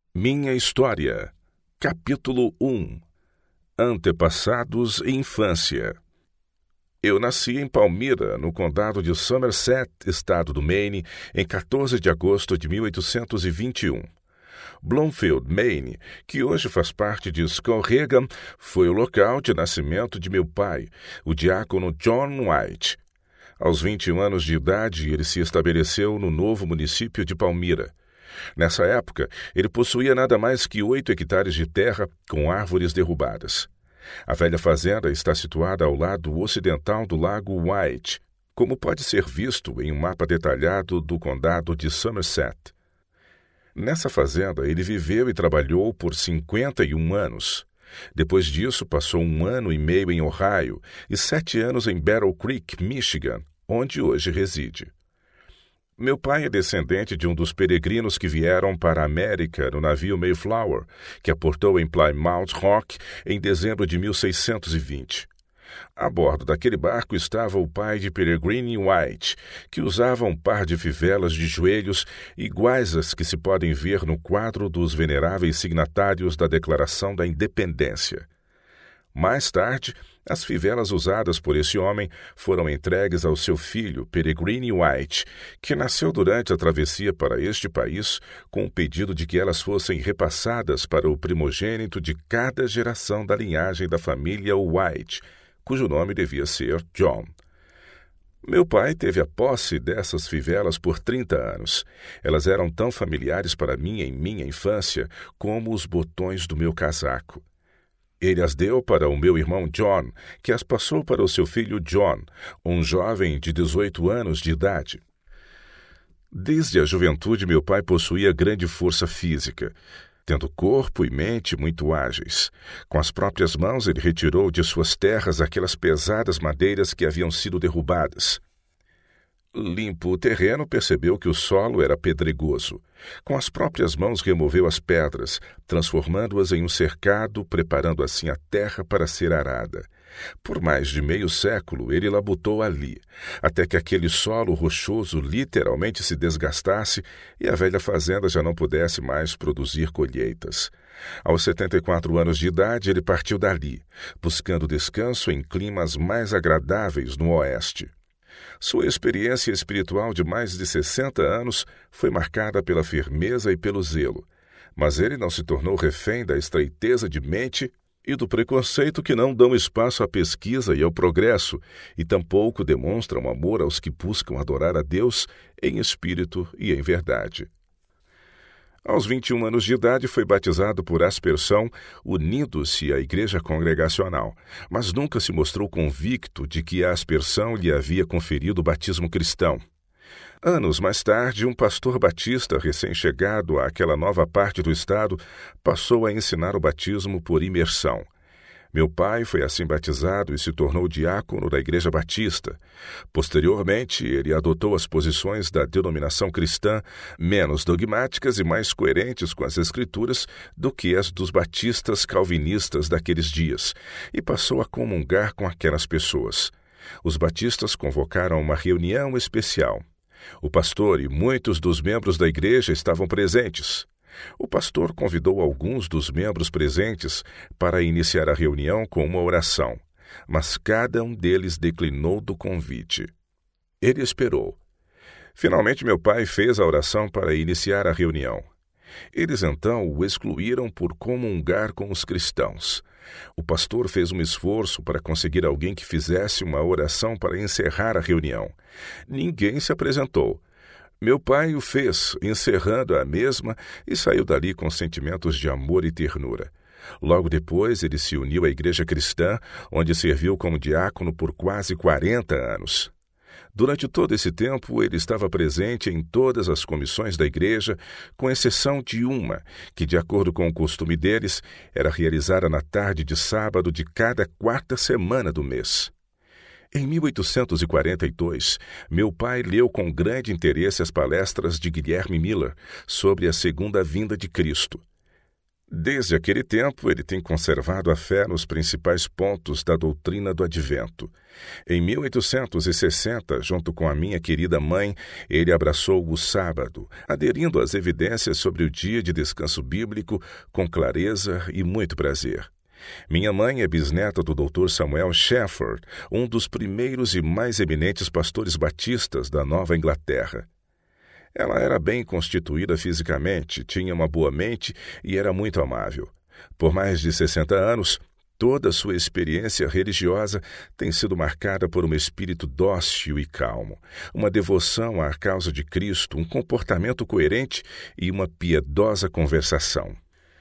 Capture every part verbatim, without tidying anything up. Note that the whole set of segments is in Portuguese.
Minha História, Capítulo um. Antepassados e Infância. Eu nasci em Palmyra, no condado de Somerset, estado do Maine, em quatorze de agosto de mil oitocentos e vinte e um. Bloomfield, Maine, que hoje faz parte de Skowhegan, foi o local de nascimento de meu pai, o diácono John White. Aos vinte e um anos de idade, ele se estabeleceu no novo município de Palmyra. Nessa época, ele possuía nada mais que oito hectares de terra com árvores derrubadas. A velha fazenda está situada ao lado ocidental do lago White, como pode ser visto em um mapa detalhado do condado de Somerset. Nessa fazenda, ele viveu e trabalhou por cinquenta e um anos. Depois disso, passou um ano e meio em Ohio e sete anos em Battle Creek, Michigan, onde hoje reside. Meu pai é descendente de um dos peregrinos que vieram para a América no navio Mayflower, que aportou em Plymouth Rock em dezembro de mil seiscentos e vinte. A bordo daquele barco estava o pai de Peregrine White, que usava um par de fivelas de joelhos iguais às que se podem ver no quadro dos veneráveis signatários da Declaração da Independência. Mais tarde, as fivelas usadas por esse homem foram entregues ao seu filho, Peregrine White, que nasceu durante a travessia para este país com o pedido de que elas fossem repassadas para o primogênito de cada geração da linhagem da família White, cujo nome devia ser John. Meu pai teve a posse dessas fivelas por trinta anos. Elas eram tão familiares para mim em minha infância como os botões do meu casaco. Ele as deu para o meu irmão John, que as passou para o seu filho John, um jovem de dezoito anos de idade. Desde a juventude, meu pai possuía grande força física, tendo corpo e mente muito ágeis. Com as próprias mãos, ele retirou de suas terras aquelas pesadas madeiras que haviam sido derrubadas. Limpo o terreno, percebeu que o solo era pedregoso. Com as próprias mãos removeu as pedras, transformando-as em um cercado, preparando assim a terra para ser arada. Por mais de meio século ele labutou ali, até que aquele solo rochoso literalmente se desgastasse e a velha fazenda já não pudesse mais produzir colheitas. Aos setenta e quatro anos de idade ele partiu dali, buscando descanso em climas mais agradáveis no oeste. Sua experiência espiritual de mais de sessenta anos foi marcada pela firmeza e pelo zelo, mas ele não se tornou refém da estreiteza de mente e do preconceito que não dão espaço à pesquisa e ao progresso, e tampouco demonstram amor aos que buscam adorar a Deus em espírito e em verdade. Aos vinte e um anos de idade foi batizado por aspersão, unindo-se à igreja congregacional, mas nunca se mostrou convicto de que a aspersão lhe havia conferido o batismo cristão. Anos mais tarde, um pastor batista recém-chegado àquela nova parte do estado passou a ensinar o batismo por imersão. Meu pai foi assim batizado e se tornou diácono da Igreja Batista. Posteriormente, ele adotou as posições da denominação cristã, menos dogmáticas e mais coerentes com as Escrituras do que as dos batistas calvinistas daqueles dias, e passou a comungar com aquelas pessoas. Os batistas convocaram uma reunião especial. O pastor e muitos dos membros da igreja estavam presentes. O pastor convidou alguns dos membros presentes para iniciar a reunião com uma oração, mas cada um deles declinou do convite. Ele esperou. Finalmente, meu pai fez a oração para iniciar a reunião. Eles então o excluíram por comungar com os cristãos. O pastor fez um esforço para conseguir alguém que fizesse uma oração para encerrar a reunião. Ninguém se apresentou. Meu pai o fez, encerrando a mesma, e saiu dali com sentimentos de amor e ternura. Logo depois, ele se uniu à igreja cristã, onde serviu como diácono por quase quarenta anos. Durante todo esse tempo, ele estava presente em todas as comissões da igreja, com exceção de uma, que, de acordo com o costume deles, era realizada na tarde de sábado de cada quarta semana do mês. Em mil oitocentos e quarenta e dois, meu pai leu com grande interesse as palestras de Guilherme Miller sobre a segunda vinda de Cristo. Desde aquele tempo, ele tem conservado a fé nos principais pontos da doutrina do Advento. Em mil oitocentos e sessenta, junto com a minha querida mãe, ele abraçou o sábado, aderindo às evidências sobre o dia de descanso bíblico com clareza e muito prazer. Minha mãe é bisneta do doutor Samuel Shepherd, um dos primeiros e mais eminentes pastores batistas da Nova Inglaterra. Ela era bem constituída fisicamente, tinha uma boa mente e era muito amável. Por mais de sessenta anos, toda a sua experiência religiosa tem sido marcada por um espírito dócil e calmo, uma devoção à causa de Cristo, um comportamento coerente e uma piedosa conversação.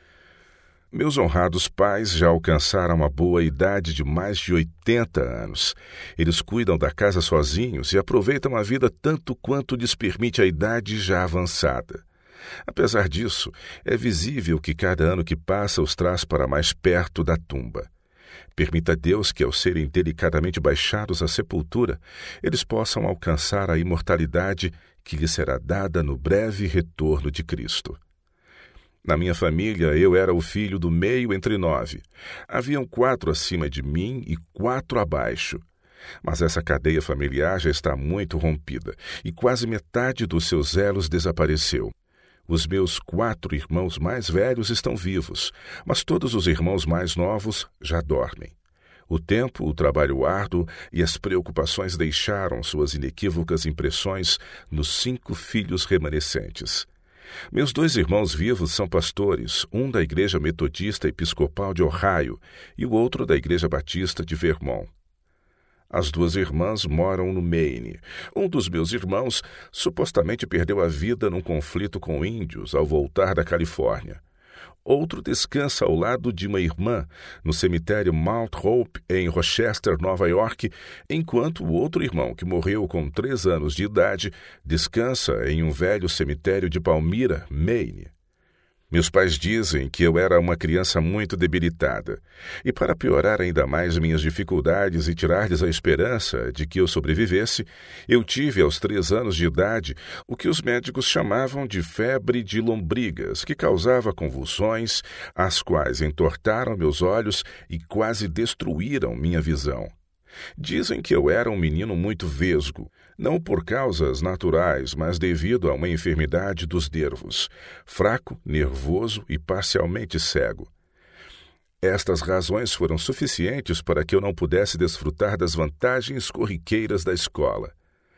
Meus honrados pais já alcançaram a boa idade de mais de oitenta anos. Eles cuidam da casa sozinhos e aproveitam a vida tanto quanto lhes permite a idade já avançada. Apesar disso, é visível que cada ano que passa os traz para mais perto da tumba. Permita Deus que, ao serem delicadamente baixados à sepultura, eles possam alcançar a imortalidade que lhes será dada no breve retorno de Cristo. Na minha família, eu era o filho do meio entre nove. Haviam quatro acima de mim e quatro abaixo. Mas essa cadeia familiar já está muito rompida e quase metade dos seus elos desapareceu. Os meus quatro irmãos mais velhos estão vivos, mas todos os irmãos mais novos já dormem. O tempo, o trabalho árduo e as preocupações deixaram suas inequívocas impressões nos cinco filhos remanescentes. Meus dois irmãos vivos são pastores, um da Igreja Metodista Episcopal de Ohio e o outro da Igreja Batista de Vermont. As duas irmãs moram no Maine. Um dos meus irmãos supostamente perdeu a vida num conflito com índios ao voltar da Califórnia. Outro descansa ao lado de uma irmã no cemitério Mount Hope, em Rochester, Nova York, enquanto o outro irmão, que morreu com três anos de idade, descansa em um velho cemitério de Palmyra, Maine. Meus pais dizem que eu era uma criança muito debilitada, e para piorar ainda mais minhas dificuldades e tirar-lhes a esperança de que eu sobrevivesse, eu tive aos três anos de idade o que os médicos chamavam de febre de lombrigas, que causava convulsões, as quais entortaram meus olhos e quase destruíram minha visão. Dizem que eu era um menino muito vesgo, não por causas naturais, mas devido a uma enfermidade dos nervos, fraco, nervoso e parcialmente cego. Estas razões foram suficientes para que eu não pudesse desfrutar das vantagens corriqueiras da escola.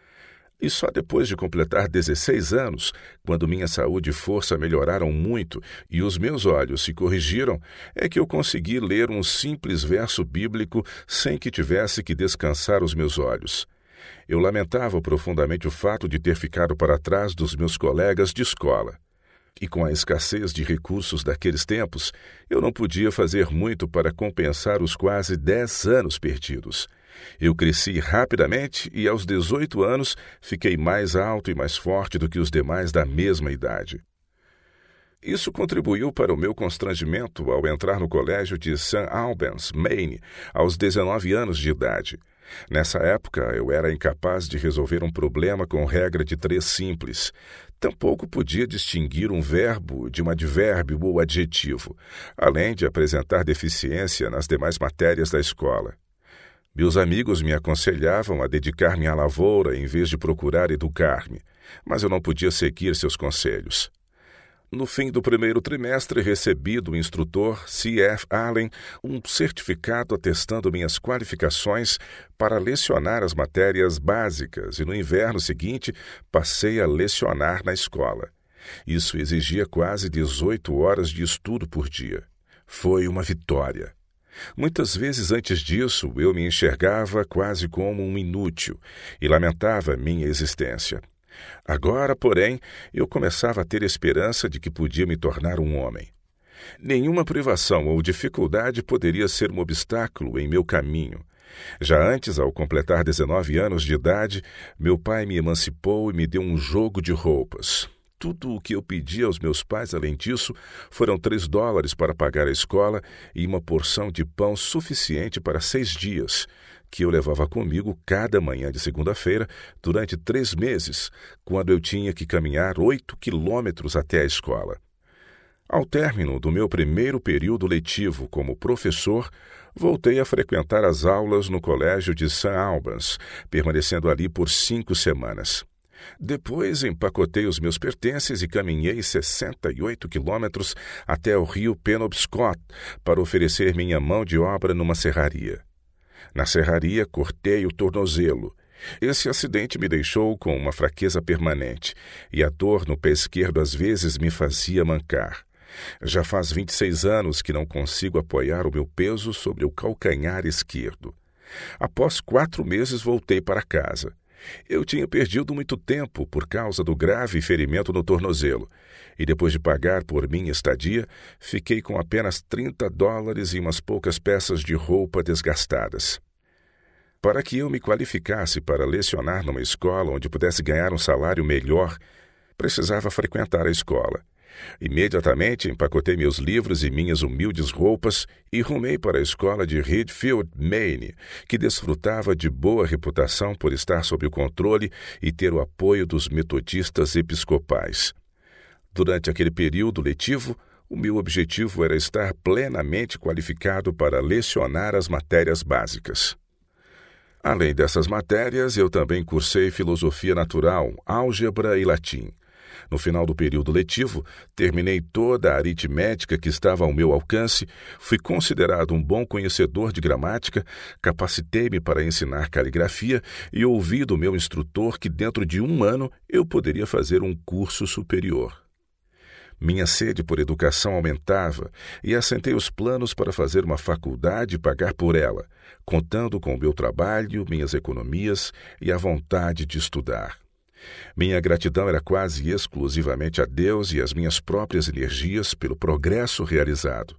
E só depois de completar dezesseis anos, quando minha saúde e força melhoraram muito e os meus olhos se corrigiram, é que eu consegui ler um simples verso bíblico sem que tivesse que descansar os meus olhos. Eu lamentava profundamente o fato de ter ficado para trás dos meus colegas de escola. E com a escassez de recursos daqueles tempos, eu não podia fazer muito para compensar os quase dez anos perdidos. Eu cresci rapidamente e, aos dezoito anos, fiquei mais alto e mais forte do que os demais da mesma idade. Isso contribuiu para o meu constrangimento ao entrar no colégio de Saint Albans, Maine, aos dezenove anos de idade. Nessa época, eu era incapaz de resolver um problema com regra de três simples. Tampouco podia distinguir um verbo de um advérbio ou adjetivo, além de apresentar deficiência nas demais matérias da escola. Meus amigos me aconselhavam a dedicar-me à lavoura em vez de procurar educar-me, mas eu não podia seguir seus conselhos. No fim do primeiro trimestre, recebi do instrutor C F Allen um certificado atestando minhas qualificações para lecionar as matérias básicas e no inverno seguinte passei a lecionar na escola. Isso exigia quase dezoito horas de estudo por dia. Foi uma vitória. Muitas vezes antes disso, eu me enxergava quase como um inútil e lamentava minha existência. Agora, porém, eu começava a ter esperança de que podia me tornar um homem. Nenhuma privação ou dificuldade poderia ser um obstáculo em meu caminho. Já antes, ao completar dezenove anos de idade, meu pai me emancipou e me deu um jogo de roupas. Tudo o que eu pedi aos meus pais, além disso, foram três dólares para pagar a escola e uma porção de pão suficiente para seis dias, que eu levava comigo cada manhã de segunda-feira durante três meses, quando eu tinha que caminhar oito quilômetros até a escola. Ao término do meu primeiro período letivo como professor, voltei a frequentar as aulas no colégio de Saint Albans, permanecendo ali por cinco semanas. Depois empacotei os meus pertences e caminhei sessenta e oito quilômetros até o rio Penobscot para oferecer minha mão de obra numa serraria. Na serraria, cortei o tornozelo. Esse acidente me deixou com uma fraqueza permanente, e a dor no pé esquerdo às vezes me fazia mancar. Já faz vinte e seis anos que não consigo apoiar o meu peso sobre o calcanhar esquerdo. Após quatro meses voltei para casa. Eu tinha perdido muito tempo por causa do grave ferimento no tornozelo, e depois de pagar por minha estadia, fiquei com apenas trinta dólares e umas poucas peças de roupa desgastadas. Para que eu me qualificasse para lecionar numa escola onde pudesse ganhar um salário melhor, precisava frequentar a escola. Imediatamente empacotei meus livros e minhas humildes roupas e rumei para a escola de Redfield, Maine, que desfrutava de boa reputação por estar sob o controle e ter o apoio dos metodistas episcopais. Durante aquele período letivo, o meu objetivo era estar plenamente qualificado para lecionar as matérias básicas. Além dessas matérias, eu também cursei filosofia natural, álgebra e latim. No final do período letivo, terminei toda a aritmética que estava ao meu alcance, fui considerado um bom conhecedor de gramática, capacitei-me para ensinar caligrafia e ouvi do meu instrutor que dentro de um ano eu poderia fazer um curso superior. Minha sede por educação aumentava e assentei os planos para fazer uma faculdade e pagar por ela, contando com o meu trabalho, minhas economias e a vontade de estudar. Minha gratidão era quase exclusivamente a Deus e às minhas próprias energias pelo progresso realizado.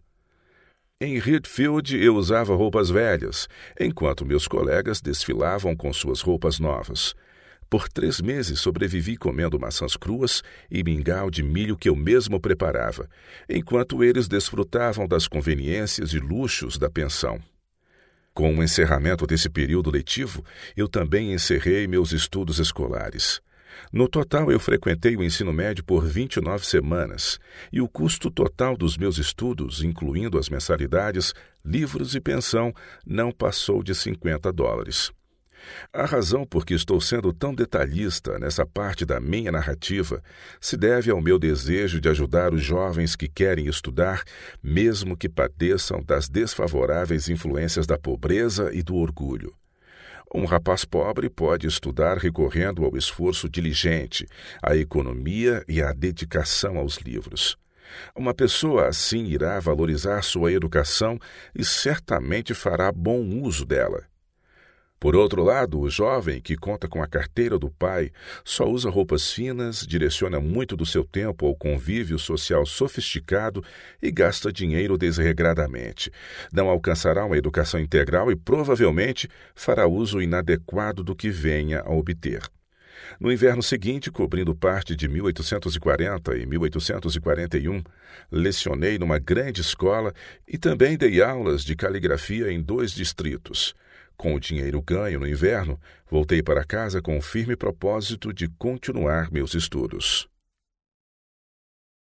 Em Redfield eu usava roupas velhas, enquanto meus colegas desfilavam com suas roupas novas. Por três meses sobrevivi comendo maçãs cruas e mingau de milho que eu mesmo preparava, enquanto eles desfrutavam das conveniências e luxos da pensão. Com o encerramento desse período letivo, eu também encerrei meus estudos escolares. No total, eu frequentei o ensino médio por vinte e nove semanas, e o custo total dos meus estudos, incluindo as mensalidades, livros e pensão, não passou de cinquenta dólares. A razão por que estou sendo tão detalhista nessa parte da minha narrativa se deve ao meu desejo de ajudar os jovens que querem estudar, mesmo que padeçam das desfavoráveis influências da pobreza e do orgulho. Um rapaz pobre pode estudar recorrendo ao esforço diligente, à economia e à dedicação aos livros. Uma pessoa assim irá valorizar sua educação e certamente fará bom uso dela. Por outro lado, o jovem que conta com a carteira do pai só usa roupas finas, direciona muito do seu tempo ao convívio social sofisticado e gasta dinheiro desregradamente. Não alcançará uma educação integral e provavelmente fará uso inadequado do que venha a obter. No inverno seguinte, cobrindo parte de mil oitocentos e quarenta e mil oitocentos e quarenta e um, lecionei numa grande escola e também dei aulas de caligrafia em dois distritos. Com o dinheiro ganho no inverno, voltei para casa com o firme propósito de continuar meus estudos.